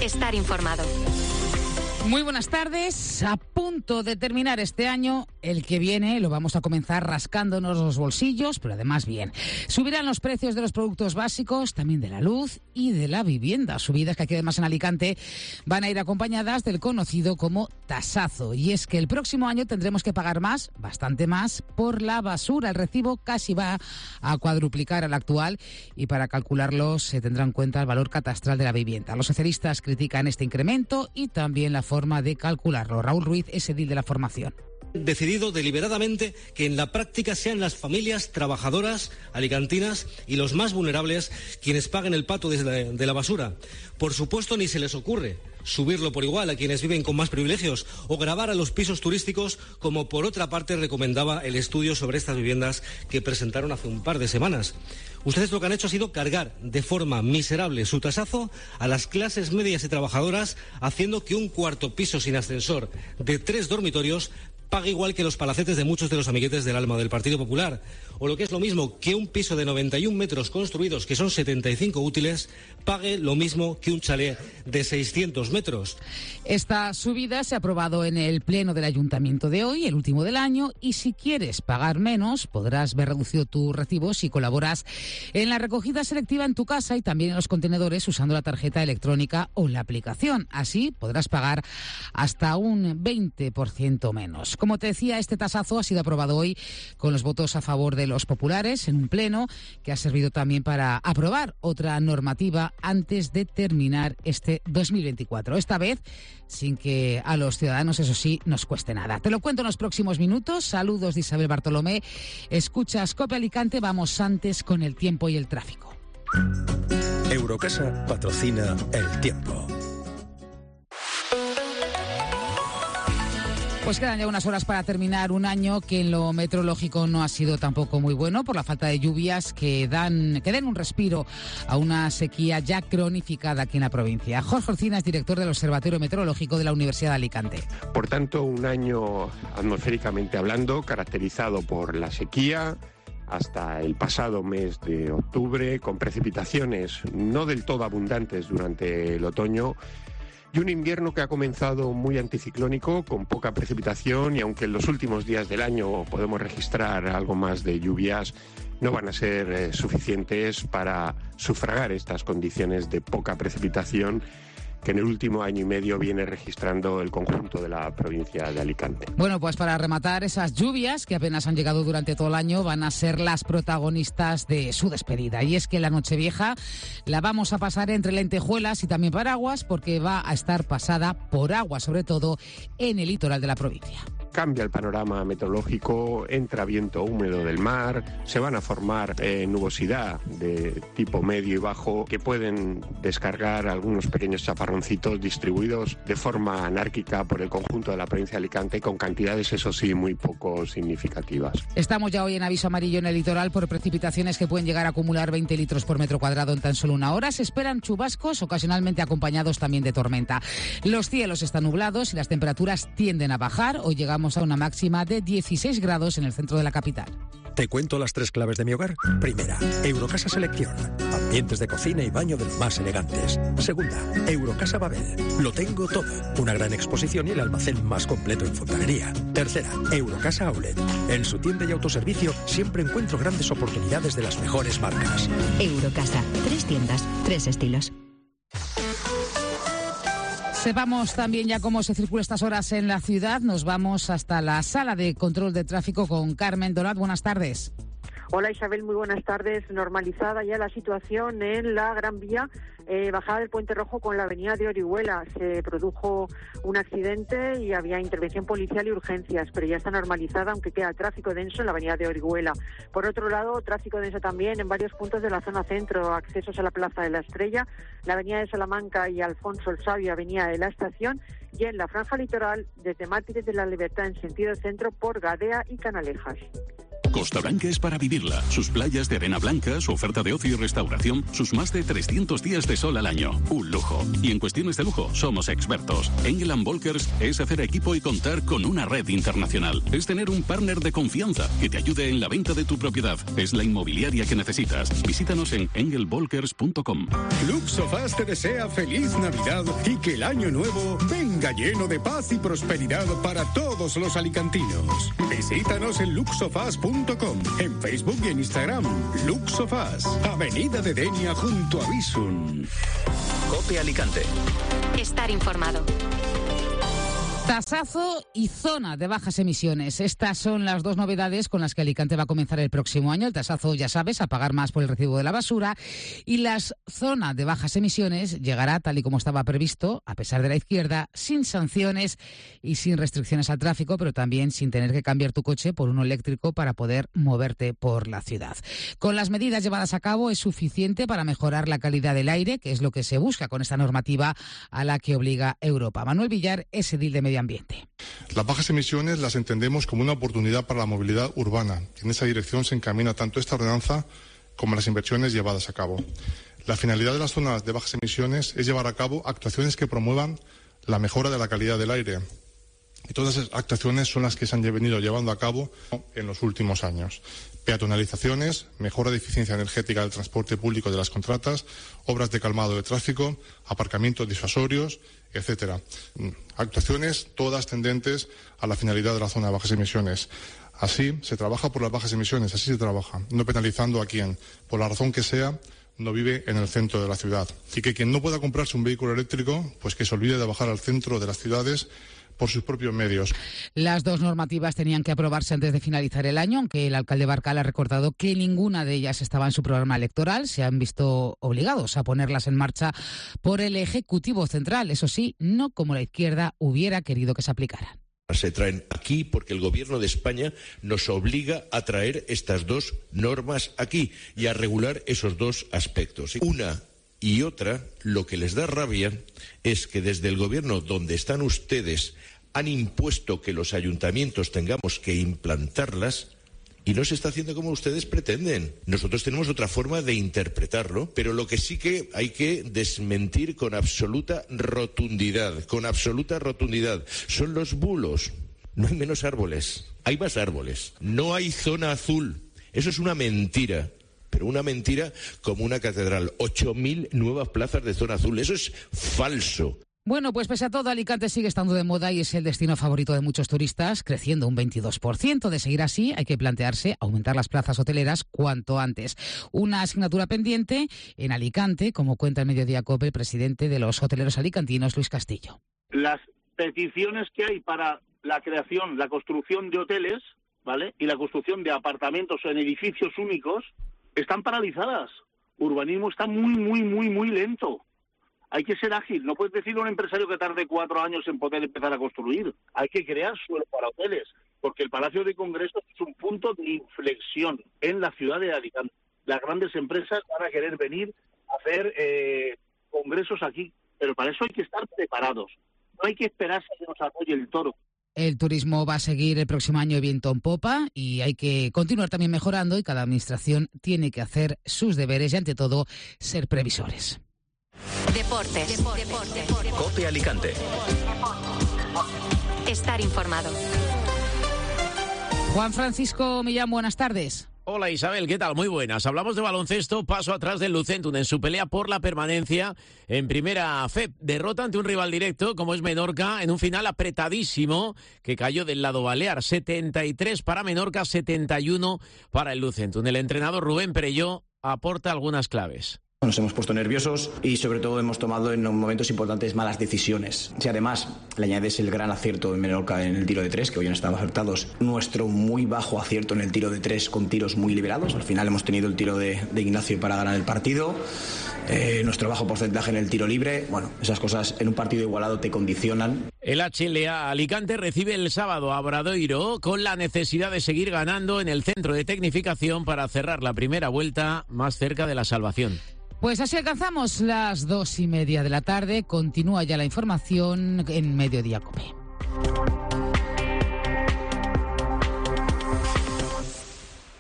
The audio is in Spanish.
estar informado. Muy buenas tardes. A punto de terminar este año, el que viene lo vamos a comenzar rascándonos los bolsillos, pero además bien. Subirán los precios de los productos básicos, también de la luz y de la vivienda. Subidas que aquí además en Alicante van a ir acompañadas del conocido como tasazo. Y es que el próximo año tendremos que pagar más, bastante más, por la basura. El recibo casi va a cuadruplicar al actual y para calcularlo se tendrá en cuenta el valor catastral de la vivienda. Los socialistas critican este incremento y también la forma de calcularlo. Raúl Ruiz es edil de la formación. Decidido deliberadamente que en la práctica sean las familias trabajadoras alicantinas y los más vulnerables quienes paguen el pato de la basura. Por supuesto, ni se les ocurre subirlo por igual a quienes viven con más privilegios o gravar a los pisos turísticos, como por otra parte recomendaba el estudio sobre estas viviendas que presentaron hace un par de semanas. Ustedes lo que han hecho ha sido cargar de forma miserable su tasazo a las clases medias y trabajadoras, haciendo que un cuarto piso sin ascensor de 3 dormitorios pague igual que los palacetes de muchos de los amiguetes del alma del Partido Popular. O lo que es lo mismo, que un piso de 91 metros construidos, que son 75 útiles, pague lo mismo que un chalet de 600 metros. Esta subida se ha aprobado en el pleno del Ayuntamiento de hoy, el último del año, y si quieres pagar menos, podrás ver reducido tu recibo si colaboras en la recogida selectiva en tu casa y también en los contenedores usando la tarjeta electrónica o la aplicación. Así podrás pagar hasta un 20% menos. Como te decía, este tasazo ha sido aprobado hoy con los votos a favor de los populares en un pleno que ha servido también para aprobar otra normativa antes de terminar este 2024. Esta vez sin que a los ciudadanos, eso sí, nos cueste nada. Te lo cuento en los próximos minutos. Saludos de Isabel Bartolomé. Escuchas COPE Alicante. Vamos antes con el tiempo y el tráfico. Eurocasa patrocina el tiempo. Pues quedan ya unas horas para terminar un año que en lo meteorológico no ha sido tampoco muy bueno por la falta de lluvias que den un respiro a una sequía ya cronificada aquí en la provincia. Jorge Orcina es director del Observatorio Meteorológico de la Universidad de Alicante. Por tanto, un año atmosféricamente hablando caracterizado por la sequía hasta el pasado mes de octubre, con precipitaciones no del todo abundantes durante el otoño, y un invierno que ha comenzado muy anticiclónico, con poca precipitación, y aunque en los últimos días del año podemos registrar algo más de lluvias, no van a ser suficientes para sufragar estas condiciones de poca precipitación que en el último año y medio viene registrando el conjunto de la provincia de Alicante. Bueno, pues para rematar, esas lluvias que apenas han llegado durante todo el año van a ser las protagonistas de su despedida. Y es que la Nochevieja la vamos a pasar entre lentejuelas y también paraguas, porque va a estar pasada por agua, sobre todo en el litoral de la provincia. Cambia el panorama meteorológico, entra viento húmedo del mar, se van a formar nubosidad de tipo medio y bajo que pueden descargar algunos pequeños chaparroncitos distribuidos de forma anárquica por el conjunto de la provincia de Alicante, con cantidades, eso sí, muy poco significativas. Estamos ya hoy en aviso amarillo en el litoral por precipitaciones que pueden llegar a acumular 20 litros por metro cuadrado en tan solo una hora. Se esperan chubascos, ocasionalmente acompañados también de tormenta. Los cielos están nublados y las temperaturas tienden a bajar. Hoy llegamos a una máxima de 16 grados en el centro de la capital. ¿Te cuento las 3 claves de mi hogar? Primera, Eurocasa Selección. Ambientes de cocina y baño de los más elegantes. Segunda, Eurocasa Babel. Lo tengo todo. Una gran exposición y el almacén más completo en fontanería. Tercera, Eurocasa Outlet. En su tienda y autoservicio siempre encuentro grandes oportunidades de las mejores marcas. Eurocasa. 3 tiendas, 3 estilos. Sepamos también ya cómo se circula estas horas en la ciudad. Nos vamos hasta la sala de control de tráfico con Carmen Donat. Buenas tardes. Hola Isabel, muy buenas tardes. Normalizada ya la situación en la Gran Vía, bajada del Puente Rojo con la avenida de Orihuela. Se produjo un accidente y había intervención policial y urgencias, pero ya está normalizada, aunque queda tráfico denso en la avenida de Orihuela. Por otro lado, tráfico denso también en varios puntos de la zona centro, accesos a la Plaza de la Estrella, la avenida de Salamanca y Alfonso el Sabio, avenida de la Estación, y en la franja litoral desde Mártires de la Libertad en sentido centro por Gadea y Canalejas. Costa Blanca es para vivirla. Sus playas de arena blanca, su oferta de ocio y restauración, sus más de 300 días de sol al año. Un lujo. Y en cuestiones de lujo somos expertos. Engel & Volkers es hacer equipo y contar con una red internacional. Es tener un partner de confianza que te ayude en la venta de tu propiedad. Es la inmobiliaria que necesitas. Visítanos en engelvolkers.com. Luxofast te desea feliz Navidad y que el año nuevo venga lleno de paz y prosperidad para todos los alicantinos. Visítanos en luxofast.com, en Facebook y en Instagram. Luxofast, Avenida de Denia junto a Bizum. COPE Alicante. Estar informado. Tasazo y zona de bajas emisiones. Estas son las dos novedades con las que Alicante va a comenzar el próximo año. El tasazo, ya sabes, a pagar más por el recibo de la basura. Y la zona de bajas emisiones llegará tal y como estaba previsto, a pesar de la izquierda, sin sanciones y sin restricciones al tráfico, pero también sin tener que cambiar tu coche por uno eléctrico para poder moverte por la ciudad. Con las medidas llevadas a cabo es suficiente para mejorar la calidad del aire, que es lo que se busca con esta normativa a la que obliga Europa. Manuel Villar es edil de Medio Ambiente. Las bajas emisiones las entendemos como una oportunidad para la movilidad urbana. En esa dirección se encamina tanto esta ordenanza como las inversiones llevadas a cabo. La finalidad de las zonas de bajas emisiones es llevar a cabo actuaciones que promuevan la mejora de la calidad del aire. Y todas esas actuaciones son las que se han venido llevando a cabo en los últimos años. Peatonalizaciones, mejora de eficiencia energética del transporte público de las contratas, obras de calmado de tráfico, aparcamientos disuasorios, etcétera. Actuaciones todas tendentes a la finalidad de la zona de bajas emisiones. Así se trabaja por las bajas emisiones, así se trabaja, no penalizando a quien, por la razón que sea, no vive en el centro de la ciudad. Y que quien no pueda comprarse un vehículo eléctrico, pues que se olvide de bajar al centro de las ciudades por sus propios medios. Las dos normativas tenían que aprobarse antes de finalizar el año, aunque el alcalde Barcal ha recordado que ninguna de ellas estaba en su programa electoral. Se han visto obligados a ponerlas en marcha por el Ejecutivo Central. Eso sí, no como la izquierda hubiera querido que se aplicaran. Se traen aquí porque el Gobierno de España nos obliga a traer estas dos normas aquí y a regular esos dos aspectos. Una y otra, lo que les da rabia es que desde el Gobierno donde están ustedes han impuesto que los ayuntamientos tengamos que implantarlas y no se está haciendo como ustedes pretenden. Nosotros tenemos otra forma de interpretarlo, pero lo que sí que hay que desmentir con absoluta rotundidad, son los bulos. No hay menos árboles, hay más árboles. No hay zona azul. Eso es una mentira. Pero una mentira como una catedral. 8.000 nuevas plazas de zona azul. Eso es falso. Bueno, pues pese a todo, Alicante sigue estando de moda y es el destino favorito de muchos turistas, creciendo un 22%. De seguir así, hay que plantearse aumentar las plazas hoteleras cuanto antes. Una asignatura pendiente en Alicante, como cuenta el Mediodía COPE el presidente de los hoteleros alicantinos, Luis Castillo. Las peticiones que hay para la creación, la construcción de hoteles, ¿vale?, y la construcción de apartamentos en edificios únicos, están paralizadas. Urbanismo está muy lento. Hay que ser ágil. No puedes decirle a un empresario que tarde 4 años en poder empezar a construir. Hay que crear suelo para hoteles, porque el Palacio de Congresos es un punto de inflexión en la ciudad de Alicante. Las grandes empresas van a querer venir a hacer congresos aquí, pero para eso hay que estar preparados. No hay que esperarse a que nos apoye el toro. El turismo va a seguir el próximo año viento en popa y hay que continuar también mejorando y cada administración tiene que hacer sus deberes y ante todo ser previsores. Deportes. COPE Alicante. Estar informado. Juan Francisco Millán, buenas tardes. Hola Isabel, ¿qué tal? Muy buenas. Hablamos de baloncesto, paso atrás del Lucentum en su pelea por la permanencia en Primera FEP. Derrota ante un rival directo como es Menorca en un final apretadísimo que cayó del lado balear. 73 para Menorca, 71 para el Lucentum. El entrenador Rubén Perelló aporta algunas claves. Nos hemos puesto nerviosos y sobre todo hemos tomado en momentos importantes malas decisiones. Si además le añades el gran acierto de Menorca en el tiro de 3, que hoy no estamos acertados, nuestro muy bajo acierto en el tiro de 3 con tiros muy liberados. Al final hemos tenido el tiro de Ignacio para ganar el partido, nuestro bajo porcentaje en el tiro libre. Bueno, esas cosas en un partido igualado te condicionan. El HLA Alicante recibe el sábado a Obradoiro con la necesidad de seguir ganando en el centro de tecnificación para cerrar la primera vuelta más cerca de la salvación. Pues así alcanzamos las 2:30 de la tarde. Continúa ya la información en Mediodía COPE.